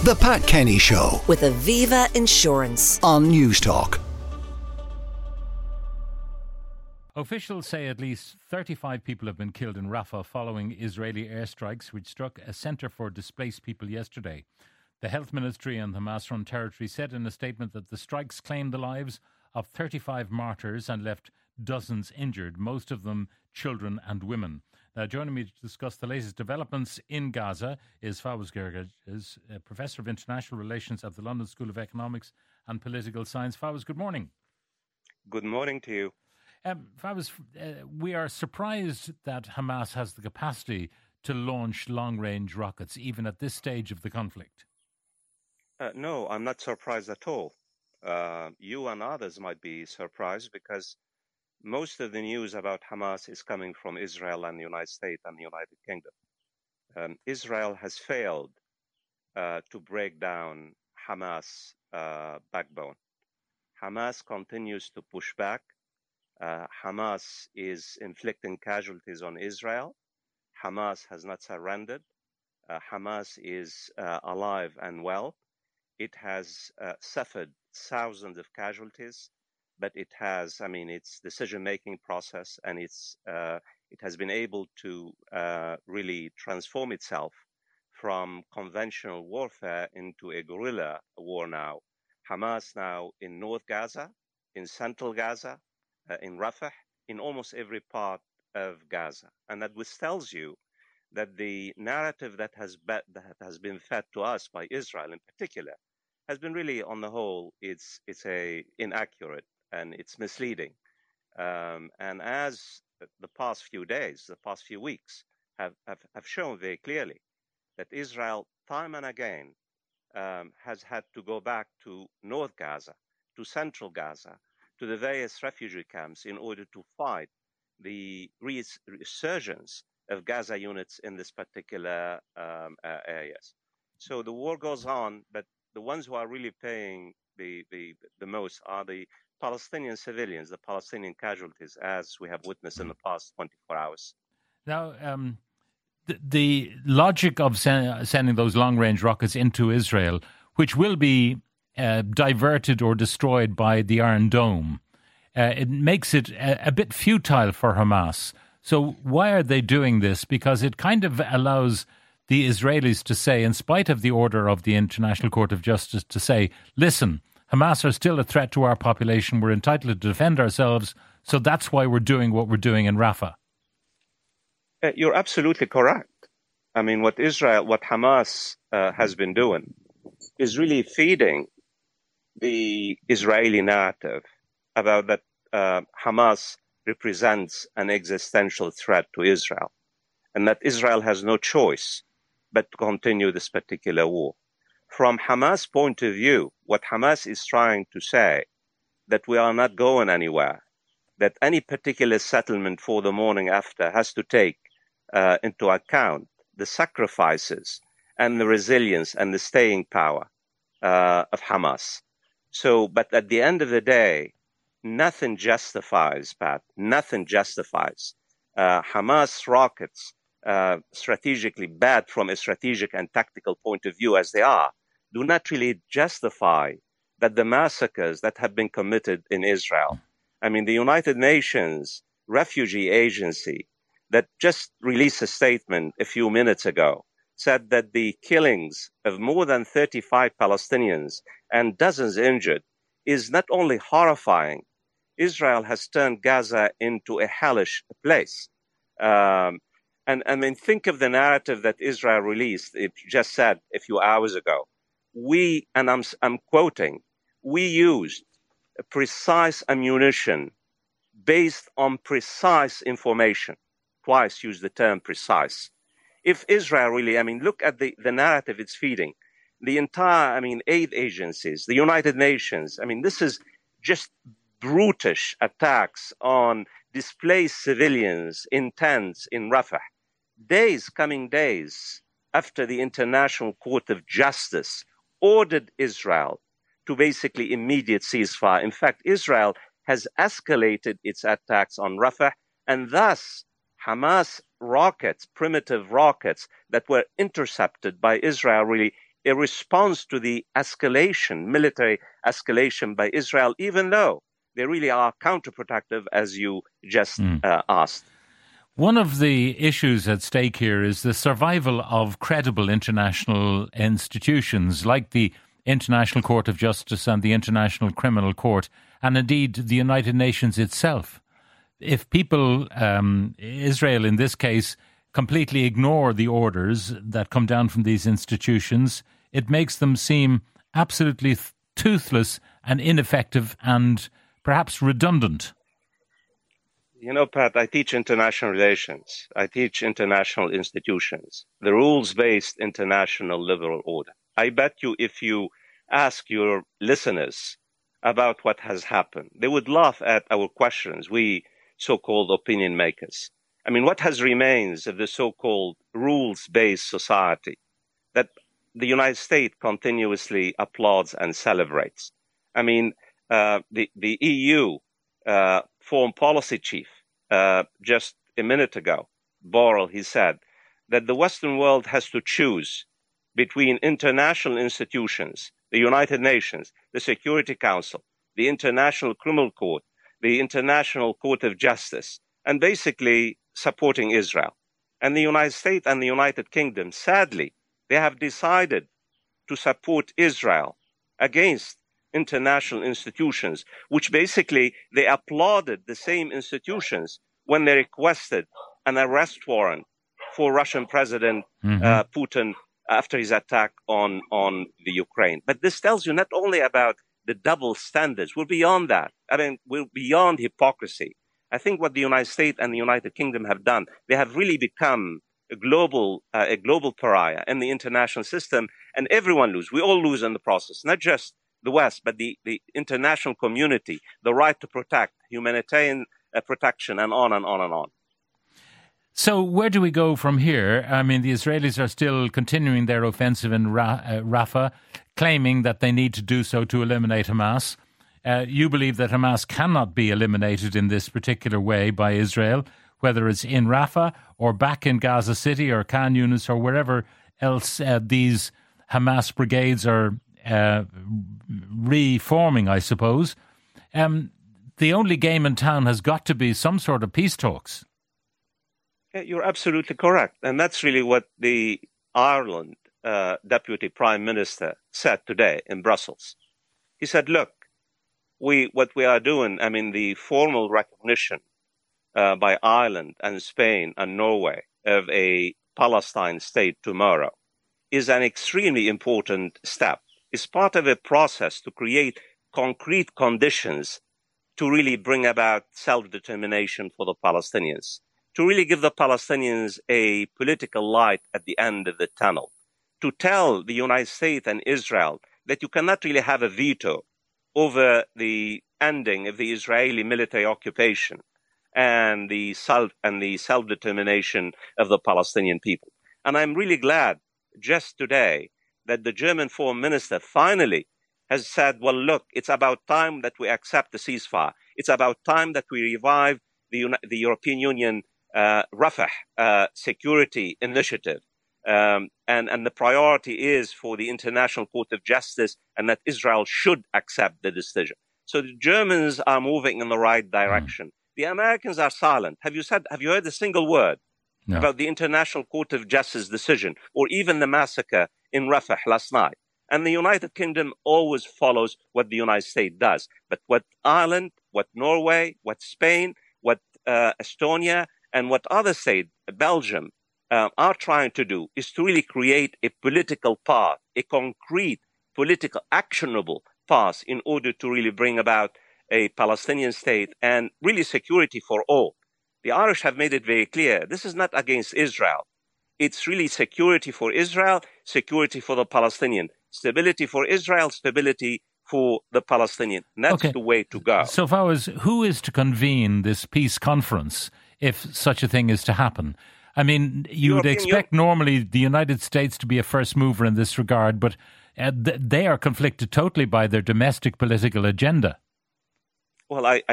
The Pat Kenny Show with Aviva Insurance on Newstalk. Officials say at least 35 people have been killed in Rafah following Israeli airstrikes which struck a centre for displaced people yesterday. The Health Ministry and Hamas-run territory said in a statement that the strikes claimed the lives of 35 martyrs and left dozens injured, most of them children and women. Now, joining me to discuss the latest developments in Gaza is Fawaz Gerges, Professor of International Relations at the London School of Economics and Political Science. Fawaz, good morning. Good morning to you. Fawaz, we are surprised that Hamas has the capacity to launch long-range rockets, even at this stage of the conflict. No, I'm not surprised at all. You and others might be surprised because most of the news about Hamas is coming from Israel and the United States and the United Kingdom. Israel has failed to break down Hamas' backbone. Hamas continues to push back. Hamas is inflicting casualties on Israel. Hamas has not surrendered. Hamas is alive and well. It has suffered thousands of casualties, but it has, its decision-making process and it has been able to really transform itself from conventional warfare into a guerrilla war now. Hamas now in North Gaza, in Central Gaza, in Rafah, in almost every part of Gaza. And that tells you that the narrative that has been fed to us by Israel in particular has been really, on the whole, it's inaccurate and it's misleading. And as the past few days, the past few weeks have shown very clearly that Israel, time and again, has had to go back to North Gaza, to Central Gaza, to the various refugee camps in order to fight the resurgence of Gaza units in this particular areas. So the war goes on, but the ones who are really paying the most are the Palestinian civilians, the Palestinian casualties, as we have witnessed in the past 24 hours. Now, the logic of sending those long-range rockets into Israel, which will be diverted or destroyed by the Iron Dome, it makes it a bit futile for Hamas. So why are they doing this? Because it kind of allows the Israelis to say, in spite of the order of the International Court of Justice, to say, listen, Hamas are still a threat to our population. We're entitled to defend ourselves. So that's why we're doing what we're doing in Rafah. You're absolutely correct. What Hamas has been doing is really feeding the Israeli narrative about that Hamas represents an existential threat to Israel and that Israel has no choice but to continue this particular war. From Hamas' point of view, what Hamas is trying to say that we are not going anywhere, that any particular settlement for the morning after has to take into account the sacrifices and the resilience and the staying power of Hamas. So, but at the end of the day, nothing justifies Hamas rockets, strategically bad from a strategic and tactical point of view as they are, do not really justify that the massacres that have been committed in Israel. The United Nations Refugee Agency that just released a statement a few minutes ago said that the killings of more than 35 Palestinians and dozens injured is not only horrifying, Israel has turned Gaza into a hellish place. Think of the narrative that Israel released. It just said a few hours ago. I'm quoting, we used precise ammunition based on precise information. Twice used the term precise. If Israel really, look at the narrative it's feeding. The entire, aid agencies, the United Nations, this is just brutish attacks on displaced civilians in tents in Rafah. Coming days after the International Court of Justice ordered Israel to basically immediate ceasefire. In fact, Israel has escalated its attacks on Rafah, and thus Hamas rockets, primitive rockets that were intercepted by Israel, really a response to the escalation, military escalation by Israel, even though they really are counterproductive, as you just asked. One of the issues at stake here is the survival of credible international institutions like the International Court of Justice and the International Criminal Court, and indeed the United Nations itself. If people, Israel in this case, completely ignore the orders that come down from these institutions, it makes them seem absolutely toothless and ineffective and perhaps redundant. You know, Pat, I teach international relations. I teach international institutions, the rules-based international liberal order. I bet you if you ask your listeners about what has happened, they would laugh at our questions, we so-called opinion makers. I mean, what has remains of the so-called rules-based society that the United States continuously applauds and celebrates? I mean, the EU foreign policy chief just a minute ago, Borrell, he said that the Western world has to choose between international institutions, the United Nations, the Security Council, the International Criminal Court, the International Court of Justice, and basically supporting Israel. And the United States and the United Kingdom, sadly, they have decided to support Israel against international institutions, which basically they applauded the same institutions when they requested an arrest warrant for Russian President Putin after his attack on the Ukraine. But this tells you not only about the double standards, we're beyond that. I mean, we're beyond hypocrisy. I think what the United States and the United Kingdom have done, they have really become a global pariah in the international system, and everyone loses. We all lose in the process, not just the West, but the international community, the right to protect, humanitarian protection, and on and on and on. So where do we go from here? I mean, the Israelis are still continuing their offensive in Rafah, claiming that they need to do so to eliminate Hamas. You believe that Hamas cannot be eliminated in this particular way by Israel, whether it's in Rafah or back in Gaza City or Khan Yunis or wherever else these Hamas brigades are reforming, I suppose. The only game in town has got to be some sort of peace talks. Yeah, you're absolutely correct. And that's really what the Ireland Deputy Prime Minister said today in Brussels. He said, look, what we are doing, I mean, the formal recognition by Ireland and Spain and Norway of a Palestine state tomorrow is an extremely important step. It's part of a process to create concrete conditions to really bring about self-determination for the Palestinians, to really give the Palestinians a political light at the end of the tunnel, to tell the United States and Israel that you cannot really have a veto over the ending of the Israeli military occupation and the self-determination of the Palestinian people. And I'm really glad just today that the German foreign minister finally has said, well, look, it's about time that we accept the ceasefire. It's about time that we revive the European Union Rafah security initiative. And the priority is for the International Court of Justice, and that Israel should accept the decision. So the Germans are moving in the right direction. The Americans are silent. Have you heard a single word about the International Court of Justice decision or even the massacre in Rafah last night? And the United Kingdom always follows what the United States does. But what Ireland, what Norway, what Spain, what Estonia, and what other states, Belgium, are trying to do is to really create a political path, a concrete political actionable path in order to really bring about a Palestinian state and really security for all. The Irish have made it very clear. This is not against Israel. It's really security for Israel, security for the Palestinian, stability for Israel, stability for the Palestinian. And that's the way to go. So, Fawaz, who is to convene this peace conference if such a thing is to happen? I mean, you would expect normally the United States to be a first mover in this regard, but they are conflicted totally by their domestic political agenda. Well, I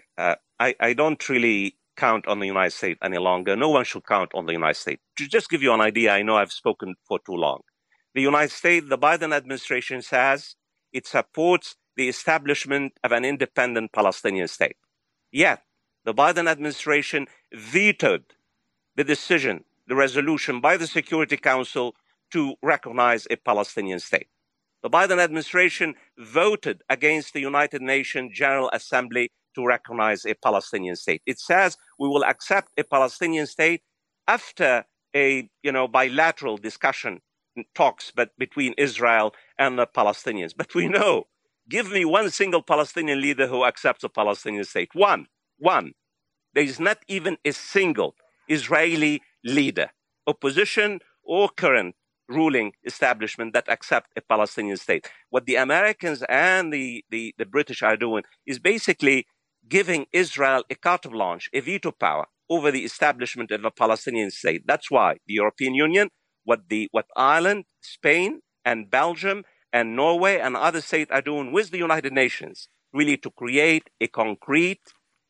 don't really count on the United States any longer. No one should count on the United States. To just give you an idea, I know I've spoken for too long. The United States, the Biden administration says it supports the establishment of an independent Palestinian state. Yet, the Biden administration vetoed the decision, the resolution by the Security Council to recognize a Palestinian state. The Biden administration voted against the United Nations General Assembly to recognize a Palestinian state. It says we will accept a Palestinian state after a bilateral discussion talks between Israel and the Palestinians. But we know, give me one single Palestinian leader who accepts a Palestinian state. One. There is not even a single Israeli leader, opposition or current ruling establishment, that accept a Palestinian state. What the Americans and the British are doing is basically giving Israel a carte blanche, a veto power over the establishment of a Palestinian state. That's why the European Union, what Ireland, Spain, and Belgium, and Norway, and other states are doing with the United Nations, really to create a concrete,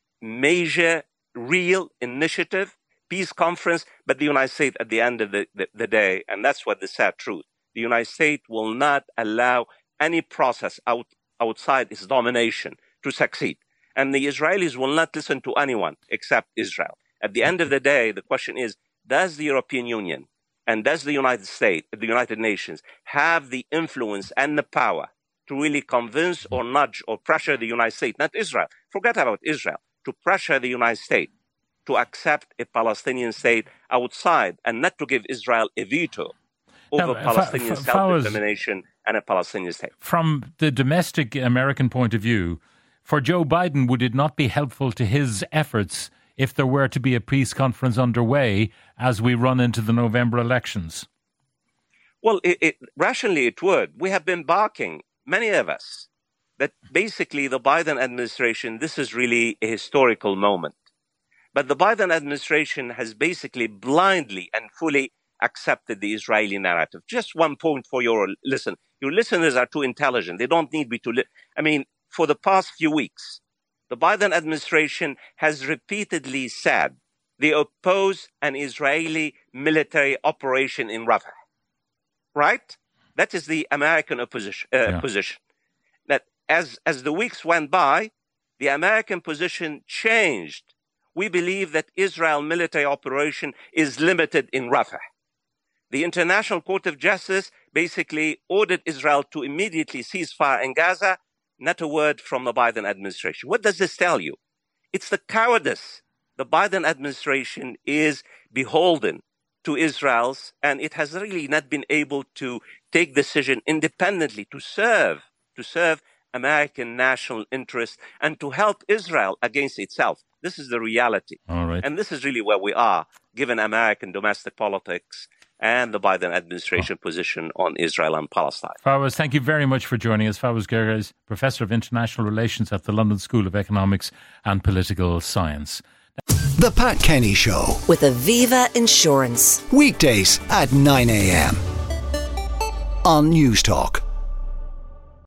major, real initiative, peace conference. But the United States, at the end of the day, and that's what the sad truth, the United States will not allow any process outside its domination to succeed. And the Israelis will not listen to anyone except Israel. At the end of the day, the question is, does the European Union and does the United States, the United Nations, have the influence and the power to really convince or nudge or pressure the United States, not Israel, forget about Israel, to pressure the United States to accept a Palestinian state outside and not to give Israel a veto over Palestinian self-determination and a Palestinian state? From the domestic American point of view, for Joe Biden, would it not be helpful to his efforts if there were to be a peace conference underway as we run into the November elections? Well, rationally it would. We have been barking, many of us, that basically the Biden administration, this is really a historical moment. But the Biden administration has basically blindly and fully accepted the Israeli narrative. Just one point for your listen. Your listeners are too intelligent. They don't need me to for the past few weeks, the Biden administration has repeatedly said they oppose an Israeli military operation in Rafah. Right? That is the American position. That as the weeks went by, the American position changed. We believe that Israel military operation is limited in Rafah. The International Court of Justice basically ordered Israel to immediately cease fire in Gaza. Not a word from the Biden administration. What does this tell you? It's the cowardice. The Biden administration is beholden to Israel's, and it has really not been able to take decision independently to serve American national interests and to help Israel against itself. This is the reality. All right. And this is really where we are, given American domestic politics and the Biden administration position on Israel and Palestine. Fawaz, thank you very much for joining us. Fawaz Gerges, Professor of International Relations at the London School of Economics and Political Science. The Pat Kenny Show. With Aviva Insurance. Weekdays at 9 a.m. on News Talk.